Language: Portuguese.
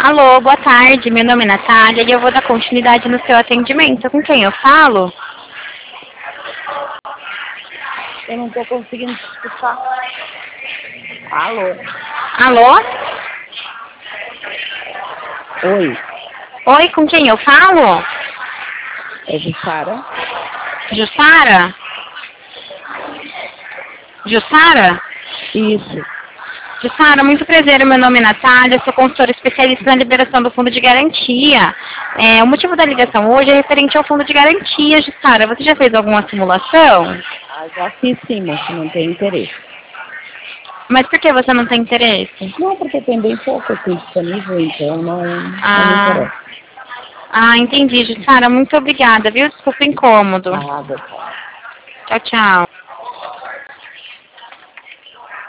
Alô, boa tarde. Meu nome é Natália e eu vou dar continuidade no seu atendimento. Com quem eu falo? Eu não estou conseguindo te escutar. Alô? Alô? Oi, Oi, com quem eu falo? é Jussara? Jussara? Jussara? Isso. Jussara, muito prazer. Meu nome é Natália, sou consultora especialista na liberação do fundo de garantia. O motivo da ligação hoje é referente ao fundo de garantia, Jussara. Você já fez alguma simulação? Ah, já fiz sim, moço, não tem interesse. Mas por que você não tem interesse? Não, porque tem bem pouco aqui disponível, então não me Ah, interessa. entendi, Jussara. Muito obrigada, viu? Desculpa o incômodo. Nada. Tchau, tchau.